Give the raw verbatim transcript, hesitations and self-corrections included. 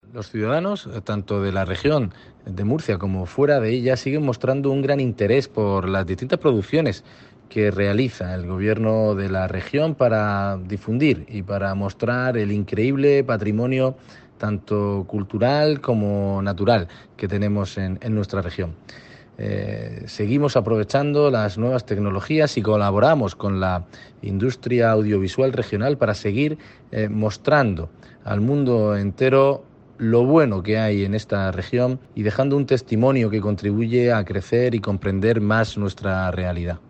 Los ciudadanos, tanto de la región de Murcia como fuera de ella, siguen mostrando un gran interés por las distintas producciones que realiza el gobierno de la región para difundir y para mostrar el increíble patrimonio tanto cultural como natural que tenemos en, en nuestra región. Eh, seguimos aprovechando las nuevas tecnologías y colaboramos con la industria audiovisual regional para seguir eh, mostrando al mundo entero lo bueno que hay en esta región y dejando un testimonio que contribuye a crecer y comprender más nuestra realidad.